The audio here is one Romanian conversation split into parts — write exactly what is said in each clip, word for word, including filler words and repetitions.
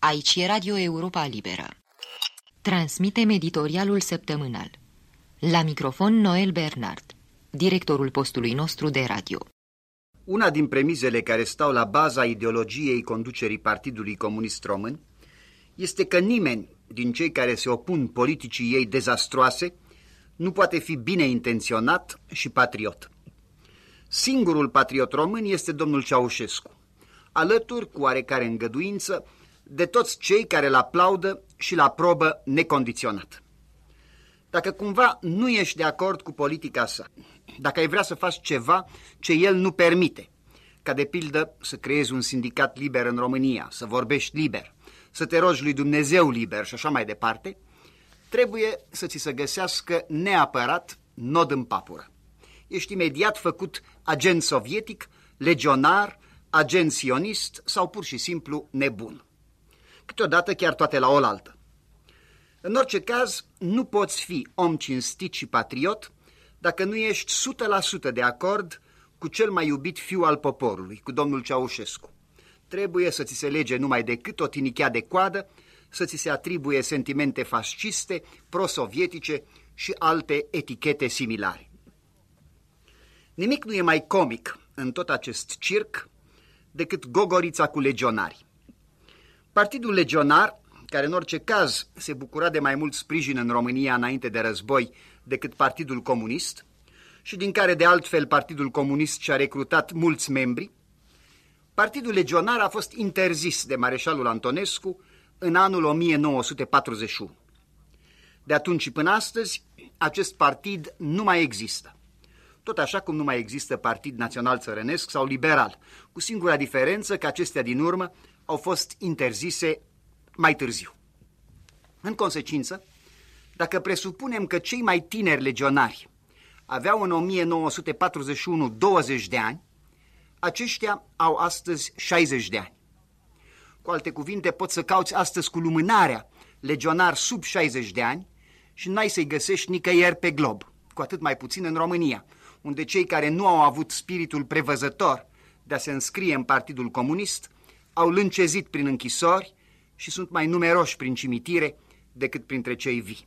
Aici e Radio Europa Liberă. Transmitem editorialul săptămânal. La microfon Noel Bernard, directorul postului nostru de radio. Una din premizele care stau la baza ideologiei conducerii Partidului Comunist Român este că nimeni din cei care se opun politicii ei dezastroase nu poate fi bine intenționat și patriot. Singurul patriot român este domnul Ceaușescu, alături cu oarecare îngăduință de toți cei care îl aplaudă și îl aprobă necondiționat. Dacă cumva nu ești de acord cu politica sa, dacă ai vrea să faci ceva ce el nu permite, ca de pildă să creezi un sindicat liber în România, să vorbești liber, să te rogi lui Dumnezeu liber și așa mai departe, trebuie să ți se găsească neapărat nod în papură. Ești imediat făcut agent sovietic, legionar, agent sionist sau pur și simplu nebun. Câteodată chiar toate la oaltă. În orice caz, nu poți fi om cinstit și patriot dacă nu ești o sută la sută de acord cu cel mai iubit fiu al poporului, cu domnul Ceaușescu. Trebuie să ți se lege numai decât o tinichea de coadă, să ți se atribuie sentimente fasciste, pro-sovietice și alte etichete similare. Nimic nu e mai comic în tot acest circ decât gogorița cu legionari. Partidul legionar, care în orice caz se bucura de mai mult sprijin în România înainte de război decât Partidul Comunist și din care de altfel Partidul Comunist și-a recrutat mulți membri, Partidul legionar a fost interzis de mareșalul Antonescu în anul o mie nouă sute patruzeci și unu. De atunci și până astăzi, acest partid nu mai există. Tot așa cum nu mai există Partid Național Țărănesc sau Liberal, cu singura diferență că acestea din urmă au fost interzise mai târziu. În consecință, dacă presupunem că cei mai tineri legionari aveau în o mie nouă sute patruzeci și unu douăzeci de ani, aceștia au astăzi șaizeci de ani. Cu alte cuvinte, poți să cauți astăzi cu lumânarea legionari sub șaizeci de ani și n-ai să-i găsești nicăieri pe glob, cu atât mai puțin în România, unde cei care nu au avut spiritul prevăzător de a se înscrie în Partidul Comunist au lâncezit prin închisori și sunt mai numeroși prin cimitire decât printre cei vii.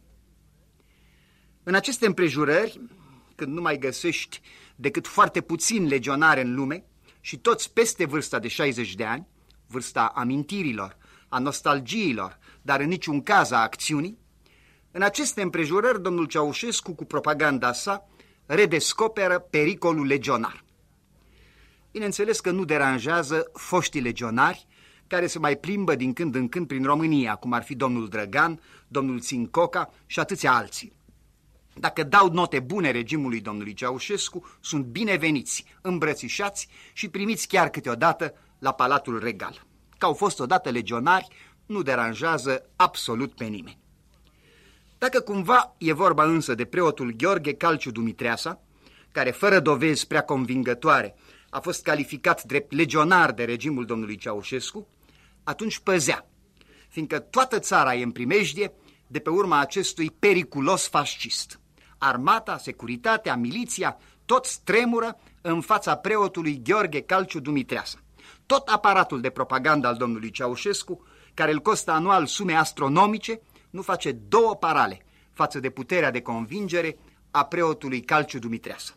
În aceste împrejurări, când nu mai găsești decât foarte puțini legionari în lume și toți peste vârsta de șaizeci de ani, vârsta amintirilor, a nostalgiilor, dar în niciun caz a acțiunii, în aceste împrejurări domnul Ceaușescu cu propaganda sa redescoperă pericolul legionar. Bineînțeles că nu deranjează foștii legionari care se mai plimbă din când în când prin România, cum ar fi domnul Drăgan, domnul Țincoca și atâția alții. Dacă dau note bune regimului domnului Ceaușescu, sunt bineveniți, îmbrățișați și primiți chiar câteodată la Palatul Regal. Că au fost odată legionari, nu deranjează absolut pe nimeni. Dacă cumva e vorba însă de preotul Gheorghe Calciu Dumitreasa, care fără dovezi prea convingătoare a fost calificat drept legionar de regimul domnului Ceaușescu, atunci păzea, fiindcă toată țara e în primejdie de pe urma acestui periculos fascist. Armata, securitatea, miliția, toți tremură în fața preotului Gheorghe Calciu Dumitreasa. Tot aparatul de propagandă al domnului Ceaușescu, care îl costă anual sume astronomice, nu face două parale față de puterea de convingere a preotului Calciu Dumitreasa.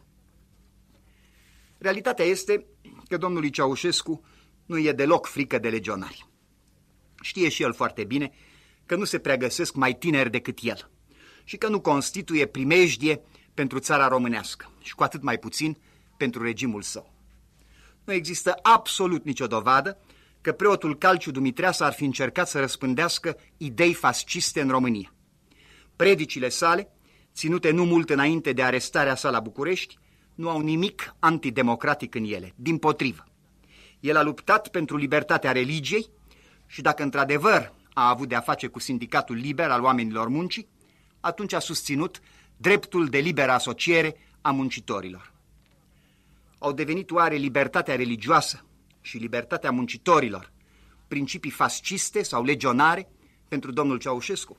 Realitatea este că domnului Ceaușescu nu e deloc frică de legionari. Știe și el foarte bine că nu se pregăsesc mai tineri decât el și că nu constituie primejdie pentru țara românească și cu atât mai puțin pentru regimul său. Nu există absolut nicio dovadă că preotul Calciu Dumitreasa ar fi încercat să răspândească idei fasciste în România. Predicile sale, ținute nu mult înainte de arestarea sa la București, nu au nimic antidemocratic în ele, dimpotrivă. El a luptat pentru libertatea religiei și dacă într-adevăr a avut de-a face cu sindicatul liber al oamenilor muncii, atunci a susținut dreptul de liberă asociere a muncitorilor. Au devenit oare libertatea religioasă și libertatea muncitorilor principii fasciste sau legionare pentru domnul Ceaușescu?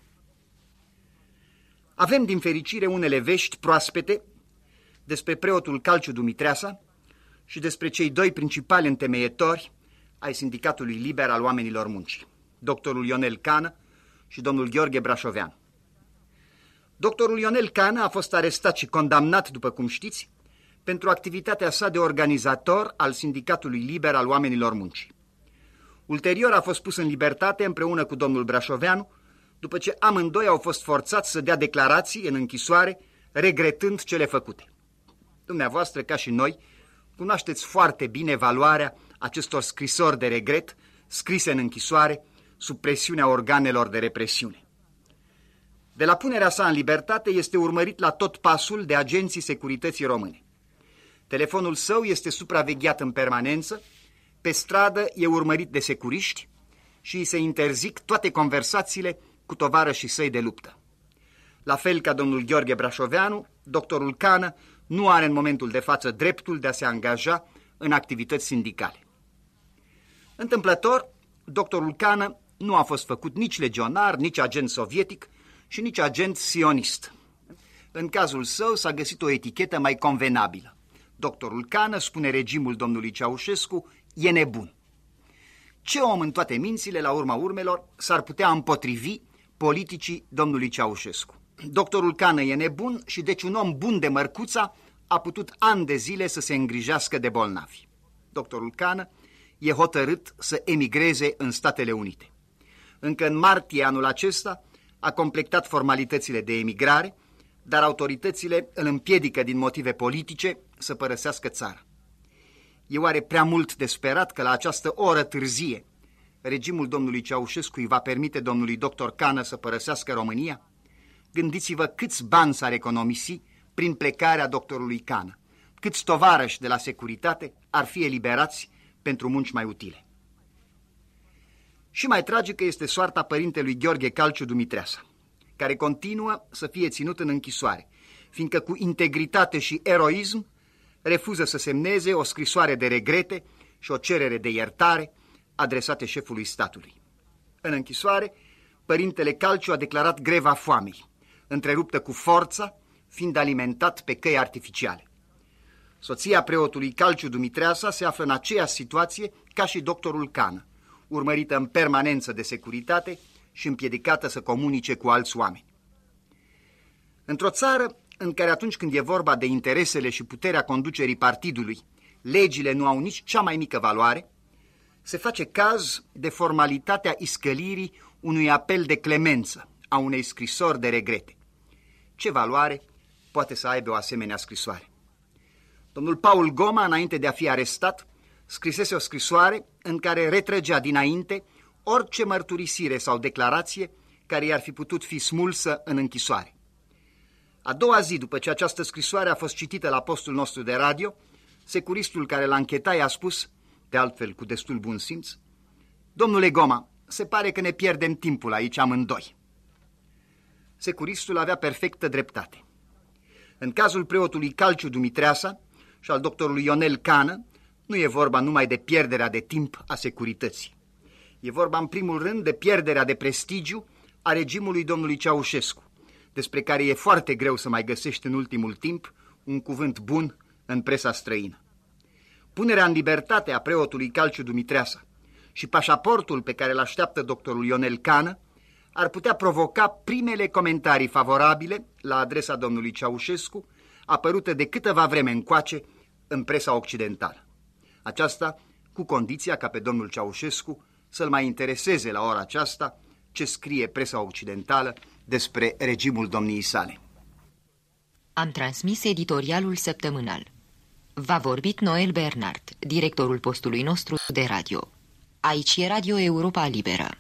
Avem din fericire unele vești proaspete despre preotul Calciu Dumitreasa și despre cei doi principali întemeietori ai Sindicatului Liber al Oamenilor Muncii. doctorul Ionel Cană și domnul Gheorghe Brașoveanu. Doctorul Ionel Cană a fost arestat și condamnat, după cum știți, pentru activitatea sa de organizator al Sindicatului Liber al Oamenilor Muncii. Ulterior a fost pus în libertate împreună cu domnul Brașoveanu, după ce amândoi au fost forțați să dea declarații în închisoare, regretând cele făcute. Dumneavoastră, ca și noi, cunoașteți foarte bine valoarea acestor scrisori de regret scrise în închisoare sub presiunea organelor de represiune. De la punerea sa în libertate este urmărit la tot pasul de agenții securității române. Telefonul său este supravegheat în permanență, pe stradă e urmărit de securiști și îi se interzic toate conversațiile cu tovarășii săi de luptă. La fel ca domnul Gheorghe Brașoveanu, doctorul Cană nu are în momentul de față dreptul de a se angaja în activități sindicale. Întâmplător, doctorul Cană nu a fost făcut nici legionar, nici agent sovietic și nici agent sionist. În cazul său s-a găsit o etichetă mai convenabilă. Doctorul Cană, spune regimul domnului Ceaușescu, e nebun. Ce om în toate mințile, la urma urmelor, s-ar putea împotrivi politicii domnului Ceaușescu? Doctorul Cană e nebun și deci un om bun de mărcuța a putut ani de zile să se îngrijească de bolnavi. Doctorul Cană e hotărât să emigreze în Statele Unite. Încă în martie anul acesta a completat formalitățile de emigrare, dar autoritățile îl împiedică din motive politice să părăsească țara. E oare prea mult de sperat că la această oră târzie regimul domnului Ceaușescu îi va permite domnului doctor Cană să părăsească România? Gândiți-vă câți bani s-ar economisi prin plecarea doctorului Cană, câți tovarăși de la securitate ar fi eliberați pentru munci mai utile. Și mai tragică este soarta părintelui Gheorghe Calciu Dumitreasa, care continuă să fie ținut în închisoare, fiindcă cu integritate și eroism refuză să semneze o scrisoare de regrete și o cerere de iertare adresate șefului statului. În închisoare, părintele Calciu a declarat greva foamei, întreruptă cu forța, fiind alimentat pe căi artificiale. Soția preotului Calciu Dumitreasa se află în aceeași situație ca și doctorul Cană, urmărită în permanență de securitate și împiedicată să comunice cu alți oameni. Într-o țară în care atunci când e vorba de interesele și puterea conducerii partidului, legile nu au nici cea mai mică valoare, se face caz de formalitatea iscălirii unui apel de clemență, a unei scrisori de regrete. Ce valoare poate să aibă o asemenea scrisoare? Domnul Paul Goma, înainte de a fi arestat, scrisese o scrisoare în care retrăgea dinainte orice mărturisire sau declarație care i-ar fi putut fi smulsă în închisoare. A doua zi după ce această scrisoare a fost citită la postul nostru de radio, securistul care l-a închetat i-a spus, de altfel cu destul bun simț: "Domnule Goma, se pare că ne pierdem timpul aici amândoi." Securistul avea perfectă dreptate. În cazul preotului Calciu Dumitreasa și al doctorului Ionel Cană, nu e vorba numai de pierderea de timp a securității. E vorba în primul rând de pierderea de prestigiu a regimului domnului Ceaușescu, despre care e foarte greu să mai găsești în ultimul timp un cuvânt bun în presa străină. Punerea în libertate a preotului Calciu Dumitreasa și pașaportul pe care îl așteaptă doctorul Ionel Cană ar putea provoca primele comentarii favorabile la adresa domnului Ceaușescu, apărute de câteva vreme încoace în presa occidentală. Aceasta cu condiția ca pe domnul Ceaușescu să-l mai intereseze la ora aceasta ce scrie presa occidentală despre regimul domniei sale. Am transmis editorialul săptămânal. V-a vorbit Noel Bernard, directorul postului nostru de radio. Aici e Radio Europa Liberă.